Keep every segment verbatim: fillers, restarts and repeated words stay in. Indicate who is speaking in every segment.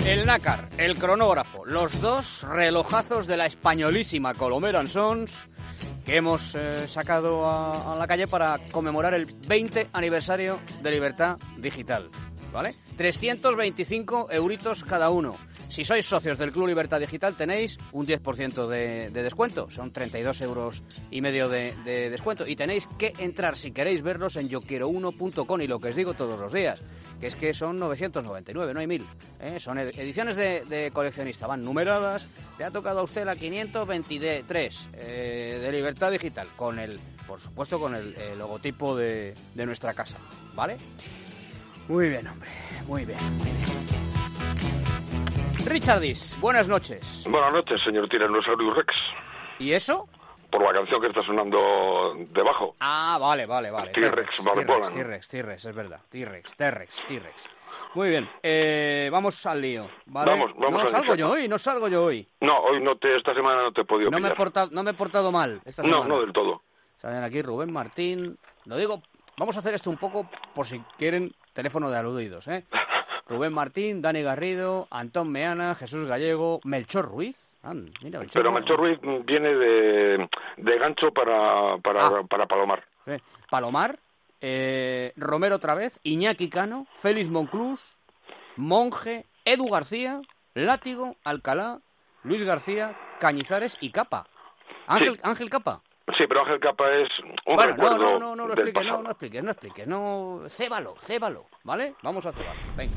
Speaker 1: El nácar, el cronógrafo, los dos relojazos de la españolísima Colomera and Sons que hemos eh, sacado a, a la calle para conmemorar el veinte aniversario de Libertad Digital, ¿vale? trescientos veinticinco euritos cada uno. Si sois socios del Club Libertad Digital tenéis un diez por ciento de, de descuento, son treinta y dos euros y medio de, de descuento. Y tenéis que entrar, si queréis verlos, en yo quiero uno punto com, y lo que os digo todos los días, que es que son novecientos noventa y nueve, no hay mil. ¿eh? Son ediciones de, de coleccionista, van numeradas. Le ha tocado a usted la quinientos veintitrés eh, de Libertad Digital, con el, por supuesto, con el, el logotipo de, de nuestra casa, ¿vale? Muy bien, hombre, muy bien, muy bien. Richardis, buenas noches.
Speaker 2: Buenas noches, señor Tyrannosaurus Rex.
Speaker 1: ¿Y eso?
Speaker 2: Por la canción que está sonando debajo.
Speaker 1: Ah, vale, vale, vale.
Speaker 2: T-Rex, Valpolan.
Speaker 1: T-Rex, T-Rex, es verdad. T-Rex, T-Rex, T-Rex. Muy bien, eh, vamos al lío, ¿vale?
Speaker 2: Vamos, vamos.
Speaker 1: No salgo yo hoy, no salgo yo hoy.
Speaker 2: No, hoy no te, esta semana no te he podido
Speaker 1: no me, he portado, no me he portado mal esta semana.
Speaker 2: No, no del todo.
Speaker 1: Salen aquí Rubén Martín. Lo digo, vamos a hacer esto un poco por si quieren teléfono de aludidos, ¿eh? Rubén Martín, Dani Garrido, Antón Meana, Jesús Gallego, Melchor Ruiz. Ah, mira, Melchor
Speaker 2: Pero Melchor Ruiz viene de, de gancho para, para, ah. para Palomar.
Speaker 1: Sí. Palomar, eh, Romero otra vez, Iñaki Cano, Félix Monclús, Monje, Edu García, Látigo, Alcalá, Luis García, Cañizares y Capa. Ángel, sí. Ángel Capa.
Speaker 2: Sí, pero Ángel Capa es un
Speaker 1: bueno,
Speaker 2: recuerdo
Speaker 1: no, no, no, no lo expliques,
Speaker 2: pasado.
Speaker 1: no, no expliques, no expliques, no, cébalo, cébalo, ¿vale? Vamos a cebarlo, venga.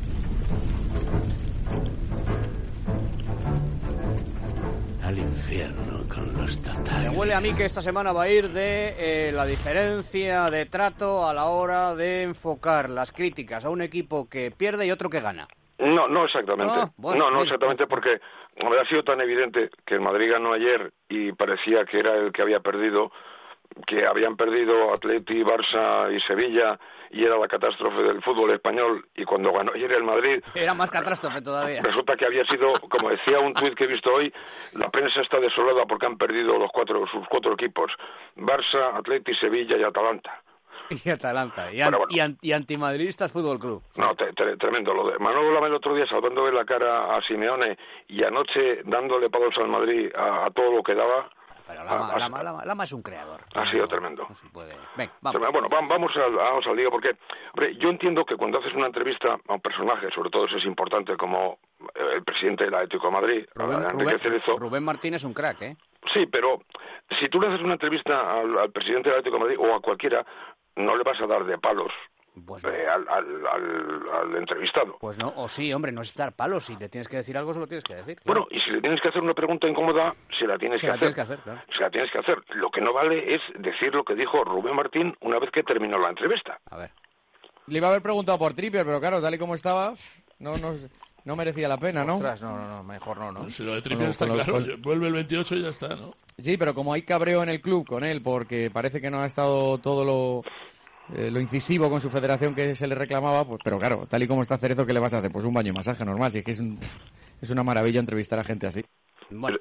Speaker 3: Al infierno con los totales.
Speaker 1: Me huele a mí que esta semana va a ir de eh, la diferencia de trato a la hora de enfocar las críticas a un equipo que pierde y otro que gana.
Speaker 2: No, no exactamente.
Speaker 1: Ah, bueno,
Speaker 2: no, no
Speaker 1: bien,
Speaker 2: exactamente
Speaker 1: bien.
Speaker 2: Porque ha sido tan evidente que el Madrid ganó ayer y parecía que era el que había perdido, que habían perdido Atleti, Barça y Sevilla y era la catástrofe del fútbol español, y cuando ganó ayer el Madrid
Speaker 1: era más catástrofe todavía.
Speaker 2: Resulta que había sido, como decía un tuit que he visto hoy, la prensa está desolada porque han perdido los cuatro sus cuatro equipos: Barça, Atleti, Sevilla y Atalanta.
Speaker 1: Y Atalanta, y, an, bueno. y, an, y antimadridistas Fútbol Club.
Speaker 2: No, te, te, tremendo. Lo de Manolo Lama el otro día salvándole la cara a Simeone y anoche dándole palos al Madrid a, a todo lo que daba.
Speaker 1: Pero Lama, a, Lama, Lama, Lama es un creador.
Speaker 2: Ha
Speaker 1: no,
Speaker 2: sido tremendo.
Speaker 1: No se puede. Ven, vamos.
Speaker 2: Bueno, vamos al, vamos al lío porque, hombre, yo entiendo que cuando haces una entrevista a un personaje, sobre todo si es importante como el presidente del Atlético de Madrid,
Speaker 1: Rubén,
Speaker 2: Enrique
Speaker 1: Rubén,
Speaker 2: Cerezo.
Speaker 1: Rubén Martín es un crack, ¿eh?
Speaker 2: Sí, pero si tú le haces una entrevista al, al presidente del Atlético de Madrid o a cualquiera, no le vas a dar de palos pues no. eh, al, al, al, al entrevistado.
Speaker 1: Pues no, o sí, hombre, no es dar palos. Si le tienes que decir algo, se lo tienes que decir.
Speaker 2: Claro. Bueno, y si le tienes que hacer una pregunta incómoda, se la tienes
Speaker 1: se
Speaker 2: que
Speaker 1: la
Speaker 2: hacer.
Speaker 1: Tienes que hacer claro.
Speaker 2: Se la tienes que hacer. Lo que no vale es decir lo que dijo Rubén Martín una vez que terminó la entrevista.
Speaker 1: A ver.
Speaker 4: Le iba a haber preguntado por Trippier, pero claro, tal y como estaba, no nos... No merecía la pena, ¿no?
Speaker 1: Ostras, no, no, no, mejor no, ¿no?
Speaker 5: Si lo de Trippier está claro, con... vuelve el veintiocho y ya está, ¿no?
Speaker 4: Sí, pero como hay cabreo en el club con él, porque parece que no ha estado todo lo, eh, lo incisivo con su federación que se le reclamaba, pues, pero claro, tal y como está Cerezo, ¿qué le vas a hacer? Pues un baño y masaje normal, si es que es, un, es una maravilla entrevistar a gente así.
Speaker 1: Bueno,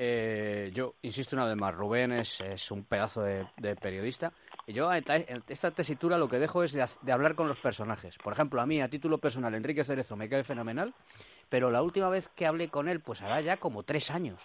Speaker 1: eh, yo insisto una vez más, Rubén es, es un pedazo de, de periodista. Y yo en esta tesitura lo que dejo es de, de hablar con los personajes. Por ejemplo, a mí, a título personal, Enrique Cerezo me cae fenomenal, pero la última vez que hablé con él, pues hará ya como tres años.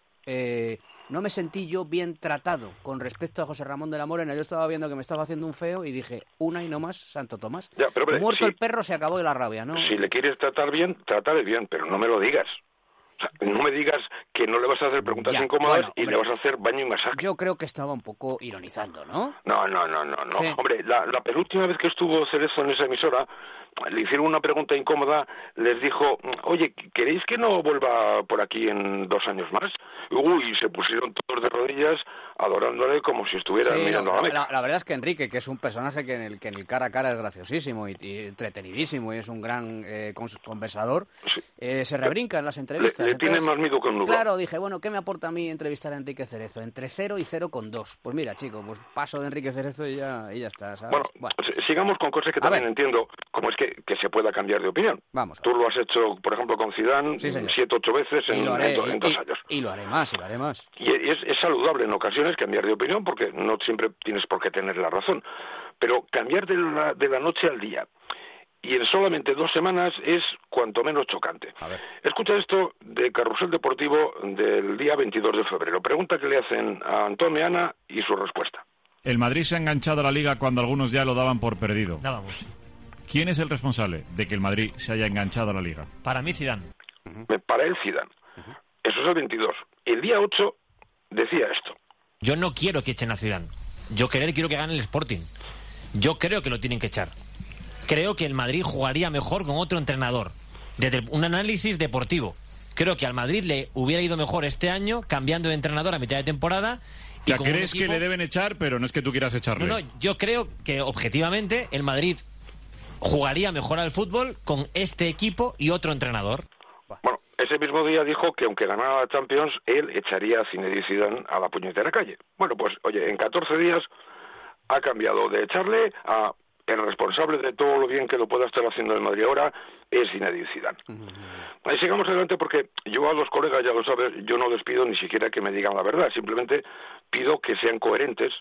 Speaker 1: Eh, no me sentí yo bien tratado con respecto a José Ramón de la Morena. Yo estaba viendo que me estaba haciendo un feo y dije, una y no más, Santo Tomás.
Speaker 2: Ya, pero, hombre,
Speaker 1: muerto
Speaker 2: si,
Speaker 1: el perro, se acabó de la rabia, ¿no?
Speaker 2: Si le quieres tratar bien, trátale bien, pero no me lo digas. O sea, no me digas que no le vas a hacer preguntas ya, incómodas bueno, y hombre, le vas a hacer baño y masaje.
Speaker 1: Yo creo que estaba un poco ironizando, ¿no?
Speaker 2: No, no, no, no, no.
Speaker 1: Sí.
Speaker 2: Hombre, la, la penúltima vez que estuvo Cerezo en esa emisora, le hicieron una pregunta incómoda, les dijo, oye, ¿queréis que no vuelva por aquí en dos años más? Uy, se pusieron todos de rodillas adorándole como si estuvieran
Speaker 1: sí,
Speaker 2: mirando
Speaker 1: no,
Speaker 2: a la Meca.
Speaker 1: La, la verdad es que Enrique, que es un personaje que en el que en el cara a cara es graciosísimo y, y entretenidísimo y es un gran eh, conversador, sí. eh, se rebrinca en las entrevistas.
Speaker 2: Le, le tiene más miedo que un nudo.
Speaker 1: Claro, dije, bueno, ¿qué me aporta a mí entrevistar a Enrique Cerezo? Entre cero y cero con dos. Pues mira, chico, pues paso de Enrique Cerezo y ya, y ya está, ¿sabes?
Speaker 2: Bueno, bueno. sigamos con cosas que a también ver. entiendo, como es que, que se pueda cambiar de opinión.
Speaker 1: Vamos.
Speaker 2: Tú lo has hecho, por ejemplo, con Zidane,
Speaker 1: sí,
Speaker 2: siete, ocho veces en,
Speaker 1: haré,
Speaker 2: en, en dos
Speaker 1: y,
Speaker 2: años.
Speaker 1: Y lo haré más, y lo haré más.
Speaker 2: Y es, es saludable en ocasiones cambiar de opinión porque no siempre tienes por qué tener la razón. Pero cambiar de la, de la noche al día y en solamente dos semanas es cuanto menos chocante.
Speaker 1: A ver.
Speaker 2: Escucha esto de Carrusel Deportivo del día veintidós de febrero. Pregunta que le hacen a Antón Meana y su respuesta.
Speaker 6: El Madrid se ha enganchado a la Liga cuando algunos ya lo daban por perdido.
Speaker 7: Dábamos.
Speaker 6: ¿Quién es el responsable de que el Madrid se haya enganchado a la Liga?
Speaker 7: Para mí, Zidane.
Speaker 2: Uh-huh. Para él, Zidane. Uh-huh. Eso es el veintidós. El día ocho decía esto.
Speaker 7: Yo no quiero que echen a Zidane. Yo quiero, quiero que gane el Sporting. Yo creo que lo tienen que echar. Creo que el Madrid jugaría mejor con otro entrenador. Desde un análisis deportivo. Creo que al Madrid le hubiera ido mejor este año cambiando de entrenador a mitad de temporada.
Speaker 6: Ya crees equipo... que le deben echar, pero no es que tú quieras echarle.
Speaker 7: No, no, yo creo que objetivamente el Madrid jugaría mejor al fútbol con este equipo y otro entrenador.
Speaker 2: Bueno, ese mismo día dijo que aunque ganara la Champions, él echaría a Zinedine Zidane a la puñetera calle. Bueno, pues, oye, en catorce días ha cambiado de echarle a el responsable de todo lo bien que lo pueda estar haciendo el Madrid ahora es Zinedine Zidane. Uh-huh. Y sigamos adelante porque yo a los colegas, ya lo sabes, yo no les pido ni siquiera que me digan la verdad, simplemente pido que sean coherentes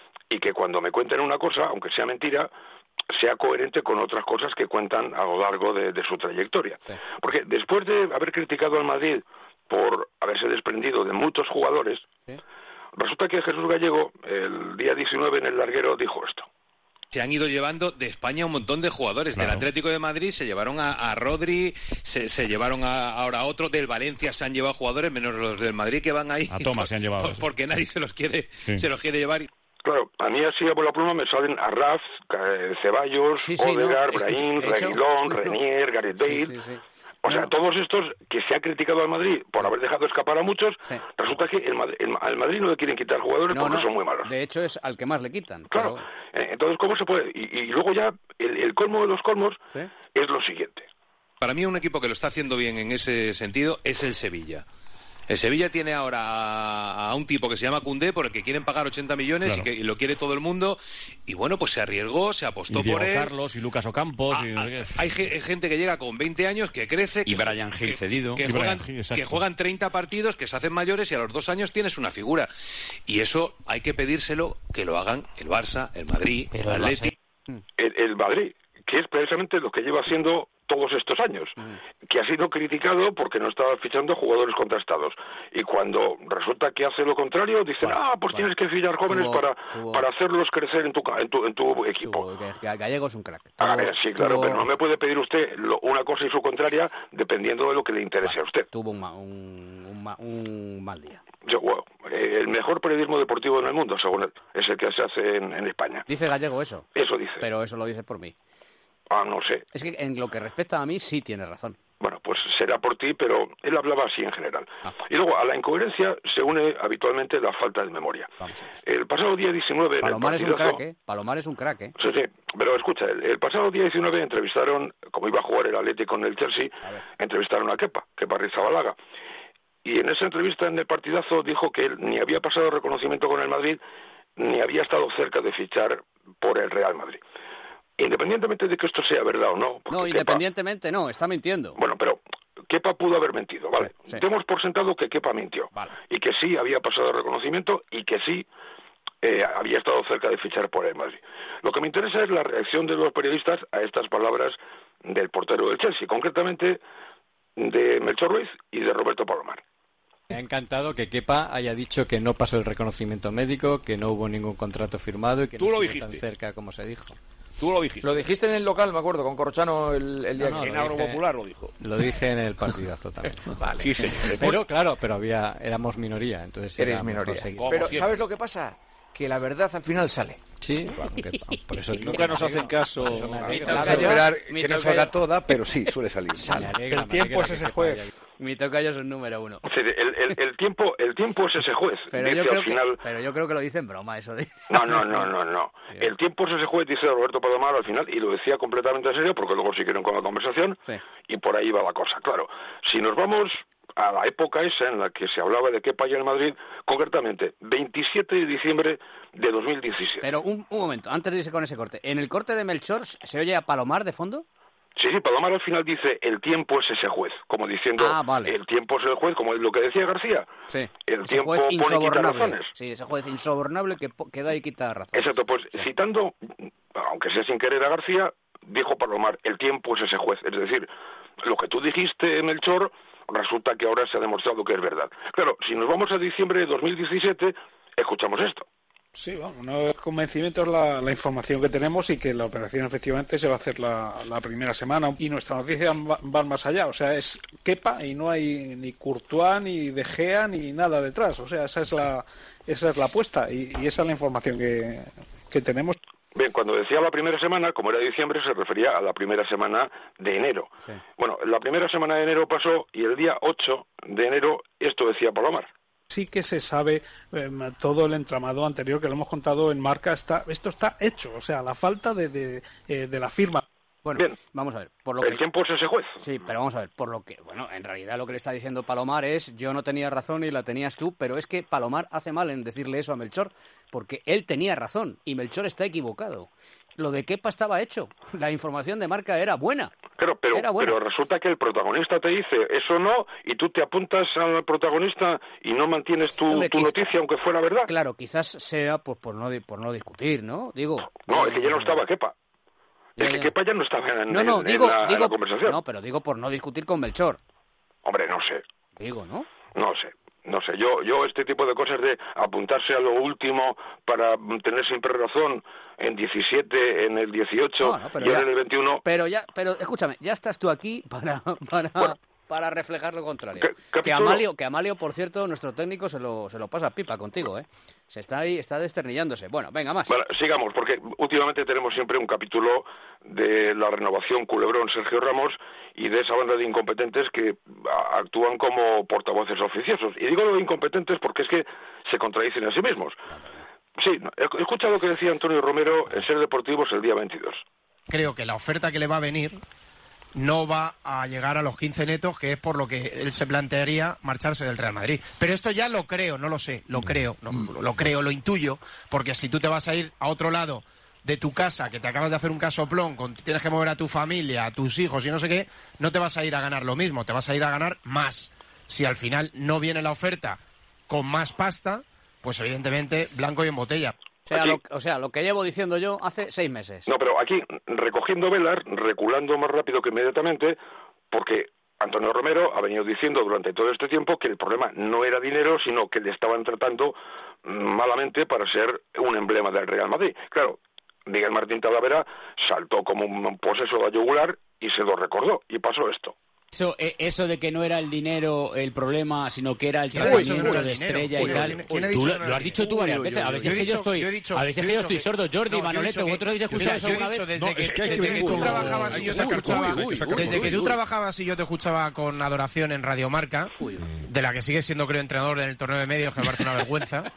Speaker 2: y que cuando me cuenten una cosa, aunque sea mentira, sea coherente con otras cosas que cuentan a lo largo de, de su trayectoria. Sí. Porque después de haber criticado al Madrid por haberse desprendido de muchos jugadores, sí. resulta que Jesús Gallego, el día diecinueve en el larguero, dijo esto.
Speaker 8: Se han ido llevando de España un montón de jugadores. Claro. Del Atlético de Madrid se llevaron a, a Rodri, se, se llevaron a, ahora a otro. Del Valencia se han llevado jugadores, menos los del Madrid que van ahí.
Speaker 6: A Thomas se han llevado.
Speaker 8: Porque nadie se los quiere, sí. se los quiere llevar.
Speaker 2: Claro, a mí así por la pluma me salen Arraf, Ceballos, sí, sí, Odegaard, no, Brahim, Reguilón, Renier, Gareth Bale... Sí, sí, sí. O sea, no. todos estos que se ha criticado al Madrid por haber dejado escapar a muchos, sí. resulta que el Madrid, el, al Madrid no le quieren quitar jugadores no, porque no. son muy malos.
Speaker 1: De hecho, es al que más le quitan.
Speaker 2: Claro. Pero... Entonces, ¿cómo se puede? Y, y luego ya, el, el colmo de los colmos ¿sí? es lo siguiente.
Speaker 8: Para mí, un equipo que lo está haciendo bien en ese sentido es el Sevilla. El Sevilla tiene ahora a, a un tipo que se llama Koundé por el que quieren pagar ochenta millones claro. y que y lo quiere todo el mundo. Y bueno, pues se arriesgó, se apostó
Speaker 6: y
Speaker 8: por él.
Speaker 6: Carlos y Lucas Ocampos.
Speaker 8: A,
Speaker 6: y...
Speaker 8: a, hay gente que llega con veinte años, que crece.
Speaker 9: Y
Speaker 8: que,
Speaker 9: Brian Gil cedido.
Speaker 8: Que, que, juegan, que juegan treinta partidos, que se hacen mayores y a los dos años tienes una figura. Y eso hay que pedírselo que lo hagan el Barça, el Madrid, Pero el Atleti.
Speaker 2: El, el Madrid, que es precisamente lo que lleva haciendo todos estos años, mm. que ha sido criticado porque no estaba fichando jugadores contrastados. Y cuando resulta que hace lo contrario, dicen, bueno, ah, pues bueno. tienes que fichar jóvenes tuvo, para, tuvo, para hacerlos crecer en tu, en tu, en tu equipo.
Speaker 1: Tuvo, Gallego es un crack.
Speaker 2: Tuvo, a ver, sí, claro, tuvo, pero no me puede pedir usted lo, una cosa y su contraria dependiendo de lo que le interese bueno, a usted.
Speaker 1: Tuvo un, un, un, un mal día.
Speaker 2: Yo, bueno, el mejor periodismo deportivo en el mundo, según él, es el que se hace en, en España.
Speaker 1: ¿Dice Gallego eso?
Speaker 2: Eso dice.
Speaker 1: Pero eso lo dice por mí.
Speaker 2: Ah, no sé.
Speaker 1: Es que en lo que respecta a mí sí tiene razón.
Speaker 2: Bueno, pues será por ti, pero él hablaba así en general. Ah. Y luego a la incoherencia se une habitualmente la falta de memoria.
Speaker 1: Vamos a ver.
Speaker 2: El pasado día diecinueve...
Speaker 1: Palomar
Speaker 2: en el
Speaker 1: es un crack, ¿eh? Palomar es un crack, ¿eh?
Speaker 2: Sí, sí. Pero escucha, el, el pasado día diecinueve entrevistaron, como iba a jugar el Atlético con el Chelsea, entrevistaron a Kepa, Kepa Arrizabalaga. Y en esa entrevista en el partidazo dijo que él ni había pasado reconocimiento con el Madrid, ni había estado cerca de fichar por el Real Madrid. Independientemente de que esto sea verdad o no.
Speaker 1: No, independientemente Kepa, no, está mintiendo.
Speaker 2: Bueno, pero Kepa pudo haber mentido, ¿vale? Sí, sí. Demos por sentado que Kepa mintió.
Speaker 1: Vale.
Speaker 2: Y que sí había pasado reconocimiento y que sí eh, había estado cerca de fichar por el Madrid. Lo que me interesa es la reacción de los periodistas a estas palabras del portero del Chelsea, concretamente de Melchor Ruiz y de Roberto Palomar.
Speaker 10: Me ha encantado que Kepa haya dicho que no pasó el reconocimiento médico, que no hubo ningún contrato firmado y que
Speaker 8: Tú
Speaker 10: no
Speaker 8: lo
Speaker 10: estuvo
Speaker 8: dijiste.
Speaker 10: tan cerca como se dijo.
Speaker 8: Tú lo dijiste.
Speaker 4: Lo dijiste en el local, me acuerdo, con Corrochano el, el día
Speaker 10: no, no,
Speaker 4: que...
Speaker 10: En
Speaker 8: Agropopular lo dijo.
Speaker 10: Lo dije en el partidazo también.
Speaker 4: Vale.
Speaker 8: Sí, señor.
Speaker 10: Pero claro, pero había éramos minoría, entonces
Speaker 4: eres minoría. Pero siempre. ¿Sabes lo que pasa? Que la verdad al final sale.
Speaker 10: Sí, aunque, por eso
Speaker 9: nunca nos hacen caso.
Speaker 11: Hay que esperar que no salga toda, pero sí, suele salir.
Speaker 4: Alegra, el tiempo es ese juez.
Speaker 1: Mi tocayo es el número uno.
Speaker 2: Sí, el, el, el tiempo el tiempo es ese juez.
Speaker 1: Pero yo, creo final... que, pero yo creo que lo dice en broma eso. De...
Speaker 2: No, no, no, no, no. El tiempo es ese juez, dice Roberto Palomar al final, y lo decía completamente en serio, porque luego siguieron con la conversación, sí. Y por ahí va la cosa. Claro, si nos vamos a la época esa en la que se hablaba de Kepa y el Madrid, concretamente, veintisiete de diciembre de dos mil diecisiete.
Speaker 1: Pero un, un momento, antes de irse con ese corte, ¿en el corte de Melchor se oye a Palomar de fondo?
Speaker 2: Sí, sí, Palomar al final dice, el tiempo es ese juez, como diciendo,
Speaker 1: ah, vale.
Speaker 2: El tiempo es el juez, como lo que decía García.
Speaker 1: Sí.
Speaker 2: El
Speaker 1: ese
Speaker 2: tiempo
Speaker 1: juez
Speaker 2: pone y quita razones.
Speaker 1: Sí, ese juez insobornable que, que da y quita razones.
Speaker 2: Exacto, pues
Speaker 1: sí.
Speaker 2: Citando, aunque sea sin querer a García, dijo Palomar, el tiempo es ese juez. Es decir, lo que tú dijiste, Melchor, resulta que ahora se ha demostrado que es verdad. Claro, si nos vamos a diciembre de dos mil diecisiete, escuchamos esto.
Speaker 9: Sí, bueno, no es convencimiento, es la, la información que tenemos y que la operación efectivamente se va a hacer la, la primera semana. Y nuestra noticia va, va más allá, o sea, es Kepa y no hay ni Courtois, ni De Gea, ni nada detrás. O sea, esa es la esa es la apuesta y, y esa es la información que, que tenemos.
Speaker 2: Bien, cuando decía la primera semana, como era diciembre, se refería a la primera semana de enero. Sí. Bueno, la primera semana de enero pasó y el día ocho de enero esto decía Palomar.
Speaker 9: Sí que se sabe eh, todo el entramado anterior que lo hemos contado en Marca, está esto está hecho, o sea, la falta de, de, eh, de la firma.
Speaker 1: Bueno,
Speaker 2: bien,
Speaker 1: vamos a ver. Por lo
Speaker 2: el
Speaker 1: que...
Speaker 2: tiempo es ese juez.
Speaker 1: Sí, pero vamos a ver, por lo que, bueno, en realidad lo que le está diciendo Palomar es, yo no tenía razón y la tenías tú, pero es que Palomar hace mal en decirle eso a Melchor, porque él tenía razón y Melchor está equivocado. Lo de Kepa estaba hecho, la información de Marca era buena.
Speaker 2: Claro, pero,
Speaker 1: era buena.
Speaker 2: pero resulta que el protagonista te dice eso no y tú te apuntas al protagonista y no mantienes tu, Hombre, tu quizá, noticia aunque fuera verdad.
Speaker 1: Claro, quizás sea pues, por, no, por no discutir, ¿no? Digo.
Speaker 2: No,
Speaker 1: eh,
Speaker 2: es que ya no estaba Kepa. Ya, es que ya. Kepa ya no estaba en,
Speaker 1: no, no,
Speaker 2: en,
Speaker 1: digo,
Speaker 2: en, la,
Speaker 1: digo,
Speaker 2: en la conversación.
Speaker 1: No, pero digo por no discutir con Melchor.
Speaker 2: Hombre, no sé.
Speaker 1: Digo, ¿no?
Speaker 2: No sé. No sé, yo yo este tipo de cosas de apuntarse a lo último para tener siempre razón en diecisiete, en el dieciocho no, no, y ya, en el veintiuno...
Speaker 1: Pero ya, pero escúchame, ya estás tú aquí para para, bueno, para reflejar lo contrario.
Speaker 2: ¿Qué,
Speaker 1: que Amalio, que Amalio, por cierto, nuestro técnico se lo se lo pasa pipa contigo, ¿eh? Se está ahí, está desternillándose. Bueno, venga, más.
Speaker 2: Bueno, sigamos, porque últimamente tenemos siempre un capítulo de la renovación Culebrón Sergio Ramos y de esa banda de incompetentes que actúan como portavoces oficiosos. Y digo lo de incompetentes porque es que se contradicen a sí mismos. Sí, escucha lo que decía Antonio Romero en Ser Deportivos el día veintidós.
Speaker 12: Creo que la oferta que le va a venir no va a llegar a los quince netos, que es por lo que él se plantearía marcharse del Real Madrid. Pero esto ya lo creo, no lo sé, lo creo, no, lo creo, lo intuyo, porque si tú te vas a ir a otro lado de tu casa, que te acabas de hacer un casoplón, con, tienes que mover a tu familia, a tus hijos y no sé qué, no te vas a ir a ganar lo mismo, te vas a ir a ganar más. Si al final no viene la oferta con más pasta, pues evidentemente blanco y en botella.
Speaker 1: O sea, lo, o sea, lo que llevo diciendo yo hace seis meses.
Speaker 2: No, pero aquí, recogiendo velas, reculando más rápido que inmediatamente, porque Antonio Romero ha venido diciendo durante todo este tiempo que el problema no era dinero, sino que le estaban tratando malamente para ser un emblema del Real Madrid. Claro, Miguel Martín Talavera saltó como un poseso de yugular y se lo recordó, y pasó esto.
Speaker 13: Eso, eso de que no era el dinero el problema, sino que era el tratamiento no de Estrella y tal.
Speaker 12: ¿Quién ha dicho
Speaker 13: tú, lo has dicho tú varias veces. A veces que yo estoy, a veces que yo estoy sordo. Jordi, Manolete, vosotros habéis escuchado eso alguna vez.
Speaker 12: Desde que tú trabajabas y yo te escuchaba, desde que tú trabajabas y yo te escuchaba con adoración en Radio Marca, de la que sigues siendo creo entrenador en el torneo de medios, que me parece una vergüenza.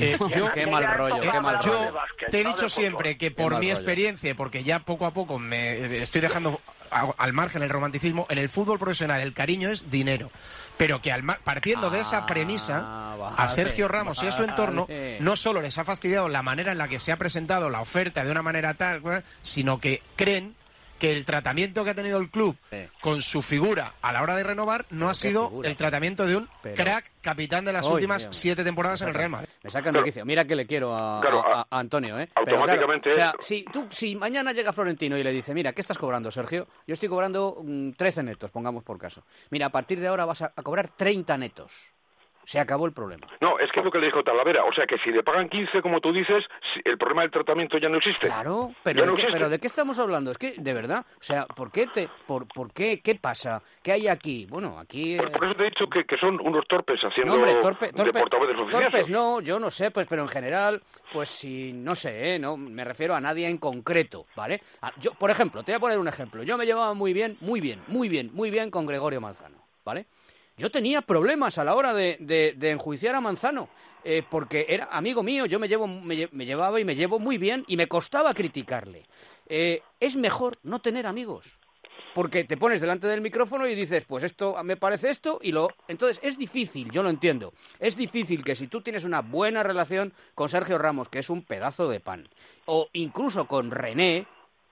Speaker 1: Qué mal rollo, qué mal rollo.
Speaker 12: Yo te he dicho siempre que por mi experiencia, porque ya poco a poco me estoy dejando al margen el romanticismo, en el fútbol profesional el cariño es dinero, pero que al mar... partiendo ah, de esa premisa bájate, a Sergio Ramos bájate. y a su entorno no solo les ha fastidiado la manera en la que se ha presentado la oferta de una manera tal, sino que creen que el tratamiento que ha tenido el club sí. con su figura a la hora de renovar no ha sido figura? el tratamiento de un Pero... crack capitán de las Oy, últimas mía, siete temporadas en el Real Madrid.
Speaker 1: Me sacan de quicio. Mira que le quiero a, claro, a, a Antonio, ¿eh?
Speaker 2: Automáticamente.
Speaker 1: Pero, claro, o sea, si, tú, si mañana llega Florentino y le dice, mira, ¿qué estás cobrando, Sergio? Yo estoy cobrando mmm, trece netos, pongamos por caso. Mira, a partir de ahora vas a, a cobrar treinta netos. Se acabó el problema.
Speaker 2: No, es que es lo que le dijo Talavera. O sea, que si le pagan quince, como tú dices, el problema del tratamiento ya no existe.
Speaker 1: Claro, pero, ¿de, no qué, existe? pero ¿de qué estamos hablando? Es que, de verdad, o sea, ¿por qué? Te, por, ¿por qué? ¿Qué pasa? ¿Qué hay aquí? Bueno, aquí...
Speaker 2: Por, por eso te he dicho que, que son unos torpes haciendo
Speaker 1: no, hombre, torpe, torpe,
Speaker 2: de portavoces oficiosos.
Speaker 1: Torpes no, yo no sé, pues, pero en general, pues si, no sé, ¿eh? No me refiero a nadie en concreto, ¿vale? Yo, por ejemplo, te voy a poner un ejemplo. Yo me llevaba muy bien, muy bien, muy bien, muy bien con Gregorio Manzano, ¿vale? Yo tenía problemas a la hora de, de, de enjuiciar a Manzano, eh, porque era amigo mío, yo me, llevo, me, me llevaba y me llevo muy bien y me costaba criticarle. Eh, es mejor no tener amigos, porque te pones delante del micrófono y dices, pues esto me parece esto, y lo... Entonces es difícil, yo lo entiendo, es difícil que si tú tienes una buena relación con Sergio Ramos, que es un pedazo de pan, o incluso con René,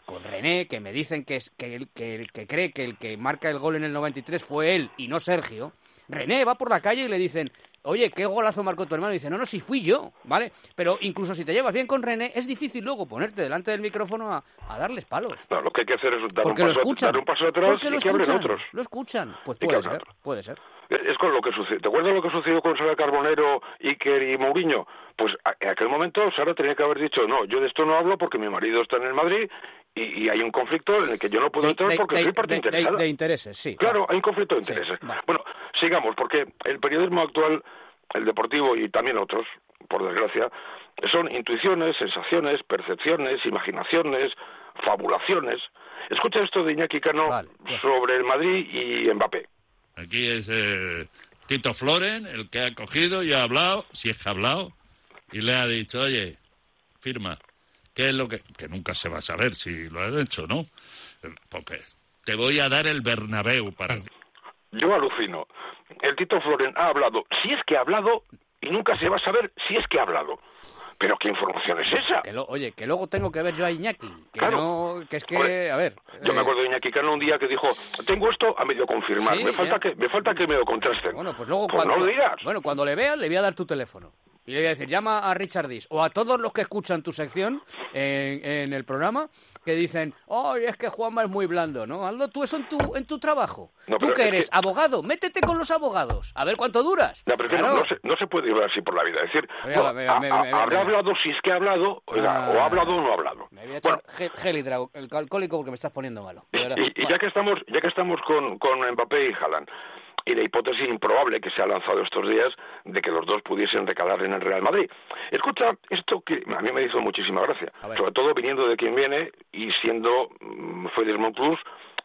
Speaker 1: con René, que me dicen que, es, que, que, que cree que el que marca el gol en el noventa y tres fue él y no Sergio, René va por la calle y le dicen, oye, ¿qué golazo marcó tu hermano? Y dice, no, no, si fui yo, ¿vale? Pero incluso si te llevas bien con René, es difícil luego ponerte delante del micrófono a, a darles palos.
Speaker 2: No, lo que hay que hacer es dar, un
Speaker 1: Porque
Speaker 2: paso,
Speaker 1: lo escuchan.
Speaker 2: dar un paso atrás
Speaker 1: Porque
Speaker 2: y
Speaker 1: lo
Speaker 2: que hablen
Speaker 1: escuchan,
Speaker 2: otros.
Speaker 1: Lo escuchan, pues
Speaker 2: Y que
Speaker 1: puede
Speaker 2: hablen
Speaker 1: ser,
Speaker 2: otros.
Speaker 1: puede ser.
Speaker 2: Es con lo que sucede. ¿Te acuerdas lo que sucedió con Sara Carbonero, Iker y Mourinho? Pues en aquel momento Sara tenía que haber dicho, no, yo de esto no hablo porque mi marido está en el Madrid y, y hay un conflicto en el que yo no puedo
Speaker 1: De-
Speaker 2: entrar
Speaker 1: de-
Speaker 2: porque
Speaker 1: de-
Speaker 2: soy parte
Speaker 1: de-
Speaker 2: interesada.
Speaker 1: de- de intereses, sí.
Speaker 2: Claro, hay un conflicto de intereses.
Speaker 1: vale.
Speaker 2: Bueno, sigamos, porque el periodismo actual, el deportivo y también otros, por desgracia, son intuiciones, sensaciones, percepciones, imaginaciones, fabulaciones. Escucha esto de Iñaki Cano sobre el Madrid y Mbappé.
Speaker 5: Aquí es eh, Tito Floren el que ha cogido y ha hablado, si es que ha hablado, y le ha dicho, oye, firma, ¿qué es lo que...? Que nunca se va a saber si lo has hecho, ¿no? Porque te voy a dar el Bernabéu para...
Speaker 2: Yo alucino. El Tito Floren ha hablado, si es que ha hablado, y nunca se va a saber si es que ha hablado. ¿Pero qué información es esa?
Speaker 1: Que lo, oye, que luego tengo que ver yo a Iñaki. Que
Speaker 2: Claro.
Speaker 1: no, que es que,
Speaker 2: Hombre,
Speaker 1: a ver...
Speaker 2: Yo
Speaker 1: eh,
Speaker 2: me acuerdo de Iñaki Cano un día que dijo, tengo esto a medio confirmar,
Speaker 1: Sí,
Speaker 2: me falta
Speaker 1: ya.
Speaker 2: que me falta que me lo contrasten.
Speaker 1: Bueno, pues luego
Speaker 2: Pues
Speaker 1: cuando,
Speaker 2: no lo digas.
Speaker 1: Bueno, cuando le vea, le voy a dar tu teléfono. Y le voy a decir, llama a Richard Dis o a todos los que escuchan tu sección en, en el programa que dicen, ¡ay, es que Juanma es muy blando! ¿No? Hazlo tú eso en tu, en tu trabajo.
Speaker 2: No,
Speaker 1: tú
Speaker 2: pero
Speaker 1: que
Speaker 2: es
Speaker 1: eres
Speaker 2: que-
Speaker 1: abogado, métete con los abogados. A ver cuánto duras.
Speaker 2: No, pero es que no-
Speaker 1: Claro.
Speaker 2: no, se, no se puede ir así por la vida. Es decir,
Speaker 1: Venga,
Speaker 2: bueno,
Speaker 1: venga,
Speaker 2: a-
Speaker 1: me-
Speaker 2: a-
Speaker 1: me-
Speaker 2: habrá
Speaker 1: me-
Speaker 2: hablado si es que ha hablado, oiga,
Speaker 1: Ah.
Speaker 2: o ha hablado o no ha hablado.
Speaker 1: Me voy a echar gel, gel hidra- el alcohólico porque me estás poniendo malo. de verdad.
Speaker 2: Y, y ya que estamos, ya que estamos con, con Mbappé y Haaland, y la hipótesis improbable que se ha lanzado estos días de que los dos pudiesen recalar en el Real Madrid. Escucha esto que a mí me hizo muchísima gracia, sobre todo viniendo de quien viene y siendo mm, Félix Monclús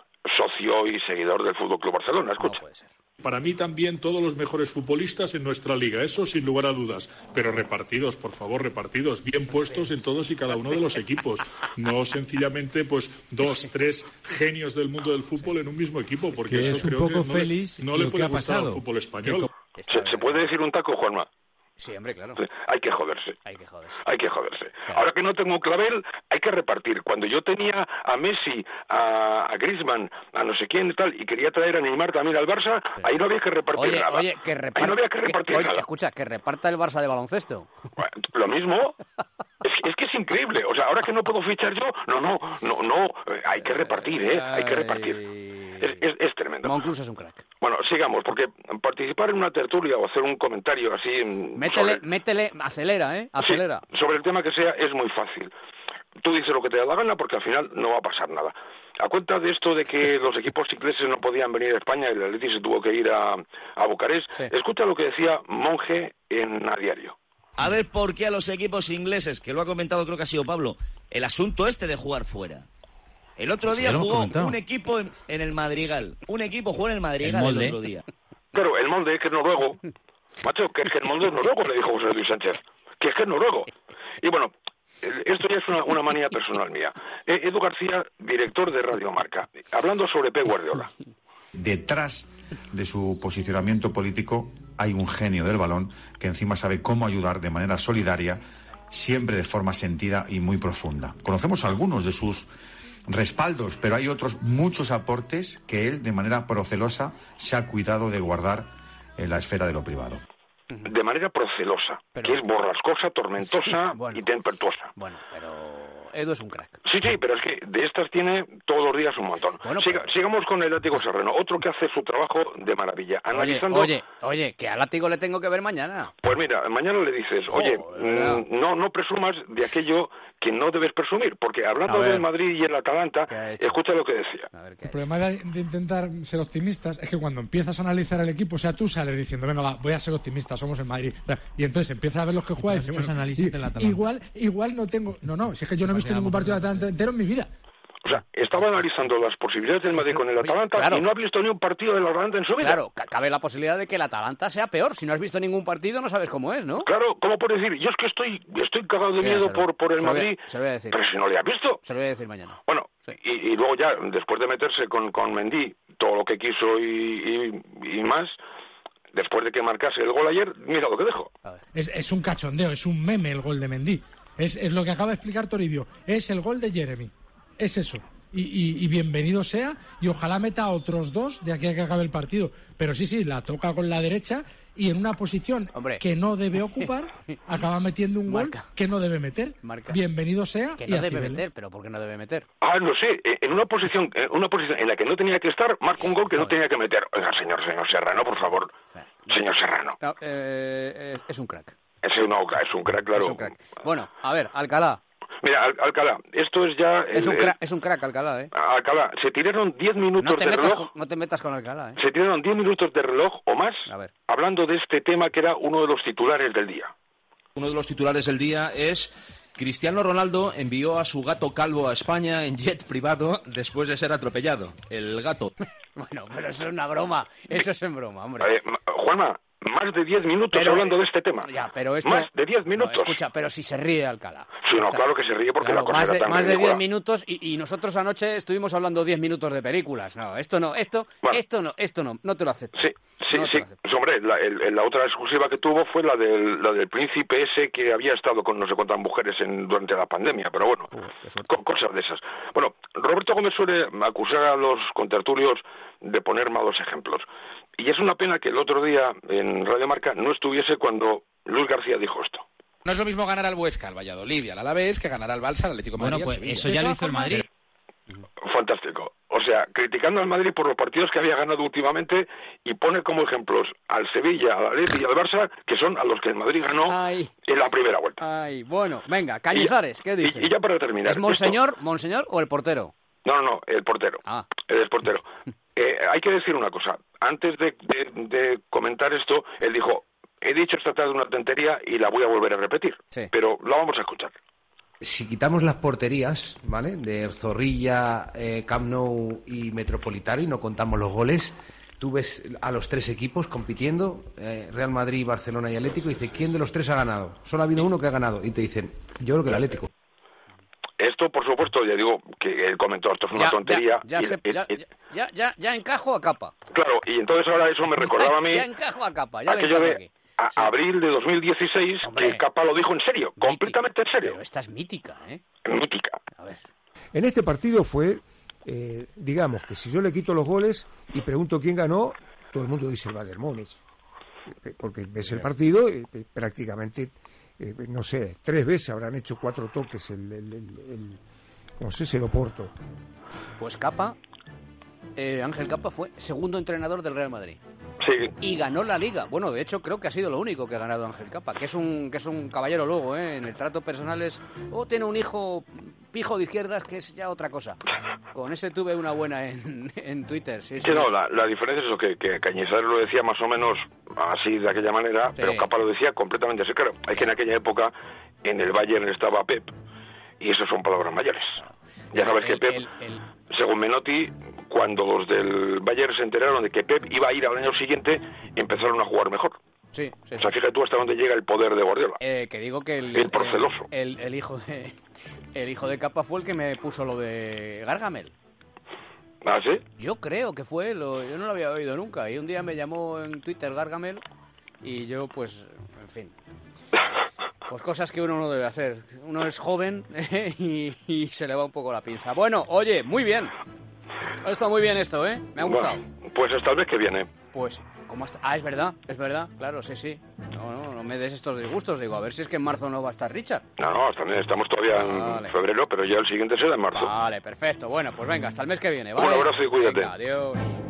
Speaker 2: socio y seguidor del Fútbol Club Barcelona. Escucha.
Speaker 14: Para mí también todos los mejores futbolistas en nuestra liga, eso sin lugar a dudas, pero repartidos, por favor, repartidos, bien puestos en todos y cada uno de los equipos, no sencillamente pues dos, tres genios del mundo del fútbol en un mismo equipo, porque
Speaker 15: Que
Speaker 14: eso
Speaker 15: es un
Speaker 14: creo
Speaker 15: poco
Speaker 14: que no, le-
Speaker 15: Félix
Speaker 14: no le
Speaker 15: lo
Speaker 14: puede
Speaker 15: que ha
Speaker 14: gustar al
Speaker 15: pasado.
Speaker 14: fútbol español.
Speaker 2: ¿Se, se puede decir un taco, Juanma?
Speaker 1: Sí, hombre, claro.
Speaker 2: Sí, hay que joderse.
Speaker 1: Hay que joderse.
Speaker 2: Hay que joderse. Ahora que no tengo un clavel, hay que repartir. Cuando yo tenía a Messi, a, a Griezmann, a no sé quién y tal, y quería traer a Neymar también al Barça, ahí no había que repartir
Speaker 1: Oye,
Speaker 2: nada.
Speaker 1: oye, que
Speaker 2: Ahí
Speaker 1: reparta...
Speaker 2: no había que repartir
Speaker 1: oye,
Speaker 2: nada.
Speaker 1: escucha, que reparta el Barça de baloncesto.
Speaker 2: Lo mismo. Es, que- es que es increíble. O sea, ahora que no puedo fichar yo, no, no, no, no. eh, Hay que repartir, ¿eh? Hay que repartir. Es, es, es tremendo.
Speaker 1: Monclús es un crack.
Speaker 2: Bueno, sigamos, porque participar en una tertulia o hacer un comentario así... mm,
Speaker 1: Métele,
Speaker 2: sobre-
Speaker 1: métele, acelera, ¿eh? Acelera.
Speaker 2: Sí, sobre el tema que sea es muy fácil. Tú dices lo que te da la gana porque al final no va a pasar nada. A cuenta de esto de que los equipos ingleses no podían venir a España y el Atleti se tuvo que ir a, a Bucarest, escucha lo que decía Monge en A Diario.
Speaker 16: A ver por qué a los equipos ingleses, que lo ha comentado creo que ha sido Pablo, el asunto este de jugar fuera. El otro
Speaker 2: Sí,
Speaker 16: día
Speaker 2: lo hemos
Speaker 16: jugó
Speaker 2: comentado.
Speaker 16: un equipo en, en el Madrigal. Un equipo jugó en el Madrigal el,
Speaker 2: molde.
Speaker 16: otro día.
Speaker 2: Claro, el molde, que es noruego. Macho, que es que el molde es noruego, le dijo José Luis Sánchez. Que es que es noruego. Y bueno, eh, esto ya es una, una manía personal mía. Eh, Edu García, director de Radio Marca, hablando sobre Pep Guardiola.
Speaker 17: Detrás de su posicionamiento político hay un genio del balón que encima sabe cómo ayudar de manera solidaria, siempre de forma sentida y muy profunda. Conocemos algunos de sus respaldos, pero hay otros muchos aportes que él, de manera procelosa, se ha cuidado de guardar en la esfera de lo privado.
Speaker 2: De manera procelosa, que es borrascosa, tormentosa y tempestuosa.
Speaker 1: Bueno, pero Edu es un crack.
Speaker 2: Sí, sí, pero es que de estas tiene todos los días un montón. Siga- Sigamos con el látigo serrano, otro que hace su trabajo de maravilla.
Speaker 1: Oye,
Speaker 2: Analizando...
Speaker 1: oye, oye, que a Látigo le tengo que ver mañana.
Speaker 2: Pues mira, mañana le dices, oye,
Speaker 1: Joder.
Speaker 2: mm, no, no presumas de aquello que no debes presumir, porque hablando
Speaker 18: A ver.
Speaker 2: del Madrid y el Atalanta, escucha lo que decía.
Speaker 18: El problema de, de intentar ser optimistas es que cuando empiezas a analizar el equipo, o sea, tú sales diciendo, venga, va, voy a ser optimista, somos el Madrid. Y entonces empiezas a ver los que juegan y dices,
Speaker 15: Muchos
Speaker 18: bueno,
Speaker 15: análisis
Speaker 18: y-
Speaker 15: del Atalanta.
Speaker 18: igual, igual no tengo... No, no, si es que yo no he visto ningún partido de Atalanta entero en mi vida.
Speaker 2: O sea, estaba analizando las posibilidades del Madrid con el Atalanta
Speaker 1: claro.
Speaker 2: y no ha visto ni un partido del Atalanta en su vida.
Speaker 1: Claro, ca- cabe la posibilidad de que el Atalanta sea peor. Si no has visto ningún partido, no sabes cómo es, ¿no?
Speaker 2: Claro, ¿cómo puedes decir? Yo es que estoy, estoy cagado de
Speaker 1: Mira,
Speaker 2: miedo
Speaker 1: se lo-
Speaker 2: por, por el
Speaker 1: se lo voy a-
Speaker 2: Madrid,
Speaker 1: se lo voy a decir.
Speaker 2: pero si no le has visto.
Speaker 1: Se lo voy a decir mañana.
Speaker 2: Bueno, y, y luego ya, después de meterse con, con Mendy, todo lo que quiso y, y, y más, después de que marcase el gol ayer, mira lo que dejó.
Speaker 18: Es, es un cachondeo, es un meme el gol de Mendy. Es, es lo que acaba de explicar Toribio. Es el gol de Jeremy. es eso. Y, y, y bienvenido sea, y ojalá meta a otros dos de aquí a que acabe el partido. Pero sí, sí, la toca con la derecha y en una posición
Speaker 1: Hombre.
Speaker 18: que no debe ocupar, acaba metiendo un
Speaker 1: Marca.
Speaker 18: gol que no debe meter.
Speaker 1: Marca.
Speaker 18: Bienvenido sea.
Speaker 1: Que
Speaker 18: y
Speaker 1: no
Speaker 18: a
Speaker 1: debe
Speaker 18: Cibeles.
Speaker 1: meter, pero ¿por qué no debe meter?
Speaker 2: Ah, no sé, en una posición en una posición en la que no tenía que estar, marca un gol que no tenía que meter. Oiga, señor, señor Serrano, por favor. Señor Serrano.
Speaker 1: No, eh, eh, es un crack.
Speaker 2: Es un, es un crack, claro.
Speaker 1: Es un crack. Bueno, a ver, Alcalá.
Speaker 2: Mira, Al- Alcalá, esto es ya...
Speaker 1: Es
Speaker 2: el-
Speaker 1: un crack, es un crack Alcalá, ¿eh?
Speaker 2: Alcalá, se tiraron diez minutos
Speaker 1: No te,
Speaker 2: de
Speaker 1: metas
Speaker 2: reloj...
Speaker 1: con, no te metas con Alcalá, ¿eh?
Speaker 2: Se tiraron diez minutos de reloj o más hablando de este tema que era uno de los titulares del día.
Speaker 15: Uno de los titulares del día es: Cristiano Ronaldo envió a su gato calvo a España en jet privado después de ser atropellado. El gato.
Speaker 1: Bueno, pero eso es una broma. Eso es en broma, hombre.
Speaker 2: Eh, Ma- Juanma, más de diez minutos
Speaker 1: Pero,
Speaker 2: hablando de este tema.
Speaker 1: Ya, pero esto...
Speaker 2: Más de diez minutos.
Speaker 1: No, escucha, pero si se ríe Alcalá.
Speaker 2: Sí, no,
Speaker 1: Está-
Speaker 2: claro que se ríe porque
Speaker 1: Claro,
Speaker 2: la cosa
Speaker 1: más
Speaker 2: era
Speaker 1: de,
Speaker 2: tan
Speaker 1: más de
Speaker 2: ridícula.
Speaker 1: diez minutos y, y nosotros anoche estuvimos hablando diez minutos de películas. No, esto no, esto, esto no, esto no, no te lo acepto.
Speaker 2: Sí, sí,
Speaker 1: No te
Speaker 2: sí.
Speaker 1: lo acepto.
Speaker 2: Pues, hombre, la, el- la otra exclusiva que tuvo fue la del, la del príncipe ese que había estado con no sé cuántas mujeres en, durante la pandemia, pero bueno, co- cosas de esas. Bueno, Roberto Gómez suele acusar a los contertulios de poner malos ejemplos. Y es una pena que el otro día en Radio Marca no estuviese cuando Luis García dijo esto.
Speaker 19: No es lo mismo ganar al Huesca, al Valladolid y al Alavés que ganar al Barça, al Atlético de
Speaker 16: Bueno,
Speaker 19: Madrid y al
Speaker 16: pues
Speaker 19: Sevilla.
Speaker 16: eso ya lo hizo el Madrid.
Speaker 2: Fantástico. O sea, criticando al Madrid por los partidos que había ganado últimamente y pone como ejemplos al Sevilla, al Atleti y al Barça, que son a los que el Madrid ganó en la primera vuelta.
Speaker 1: Ay, bueno, venga, Cañizares, ¿qué dice?
Speaker 2: Y, y ya para terminar.
Speaker 1: ¿Es Monseñor, Monseñor o el portero?
Speaker 2: No, no, no, el portero.
Speaker 1: Ah.
Speaker 2: El portero. Eh, hay que decir una cosa. Antes de, de- de comentar esto, él dijo, he dicho esta tarde una tontería y la voy a volver a repetir. Pero la vamos a escuchar.
Speaker 20: Si quitamos las porterías, ¿vale? De Zorrilla, eh, Camp Nou y Metropolitano y no contamos los goles, tú ves a los tres equipos compitiendo, eh, Real Madrid, Barcelona y Atlético, y dice, ¿quién de los tres ha ganado? Solo ha habido uno que ha ganado. Y te dicen, yo creo que el Atlético.
Speaker 2: Esto, por supuesto, ya digo que él comentó, esto es una
Speaker 1: Ya,
Speaker 2: tontería.
Speaker 1: Ya, ya,
Speaker 2: y-
Speaker 1: se-
Speaker 2: y-
Speaker 1: ya,
Speaker 2: y-
Speaker 1: ya, ya, ya encajo a capa.
Speaker 2: claro, y entonces ahora eso me recordaba a mí
Speaker 1: Ya encajo a capa, ya le
Speaker 2: aquello
Speaker 1: encajo
Speaker 2: de
Speaker 1: aquí.
Speaker 2: a- abril de dos mil dieciséis, que el Capa lo dijo en serio, completamente en serio.
Speaker 1: Pero esta es mítica, ¿eh?
Speaker 2: Mítica.
Speaker 1: A ver.
Speaker 21: En este partido fue, eh, digamos, que si yo le quito los goles y pregunto quién ganó, todo el mundo dice el Bayern Múnich. Eh, Porque ves el partido, eh, eh, prácticamente, eh, no sé, tres veces habrán hecho cuatro toques el, el, el, el- ¿cómo se dice? El Oporto.
Speaker 1: Pues Capa, eh, Ángel Capa fue segundo entrenador del Real Madrid.
Speaker 2: Sí.
Speaker 1: Y ganó la Liga. Bueno, de hecho, creo que ha sido lo único que ha ganado Ángel Capa, que es un que es un caballero luego, ¿eh? En el trato personal es... O tiene un hijo pijo de izquierdas, que es ya otra cosa. Con ese tuve una buena en, en Twitter, sí, sí.
Speaker 2: Sí, no, la, la diferencia es eso, que, que Cañizares lo decía más o menos así, de aquella manera,
Speaker 1: Sí.
Speaker 2: pero Capa lo decía completamente así. Claro, hay que en aquella época en el Bayern estaba Pep, y eso son palabras mayores. Ya sabes que
Speaker 1: El-
Speaker 2: Pep,
Speaker 1: el- el-
Speaker 2: según Menotti, cuando los del Bayern se enteraron de que Pep iba a ir al año siguiente, empezaron a jugar mejor.
Speaker 1: Sí, sí,
Speaker 2: O sea,
Speaker 1: sí.
Speaker 2: fíjate tú hasta dónde llega el poder de Guardiola.
Speaker 1: Eh, que digo que el,
Speaker 2: El porceloso.
Speaker 1: El, el hijo de el hijo de Capa fue el que me puso lo de Gargamel.
Speaker 2: ¿Ah, sí?
Speaker 1: Yo creo que fue, lo, yo no lo había oído nunca. Y un día me llamó en Twitter Gargamel y yo, pues, en fin. Pues cosas que uno no debe hacer. Uno es joven y, y se le va un poco la pinza. Bueno, oye, muy bien. Ha estado muy bien esto, ¿eh? Me ha gustado.
Speaker 2: Bueno, pues hasta el mes que viene.
Speaker 1: Pues, ¿cómo está? Ah, es verdad, es verdad. Claro, sí, sí. No, no, no me des estos disgustos. Digo, a ver si es que en marzo no va a estar Richard.
Speaker 2: No, no, hasta, estamos todavía en
Speaker 1: Vale.
Speaker 2: febrero, pero ya el siguiente será en marzo.
Speaker 1: Vale, perfecto. Bueno, pues venga, hasta el mes que viene,
Speaker 2: Un
Speaker 1: ¿vale?
Speaker 2: abrazo y cuídate.
Speaker 1: Venga, adiós.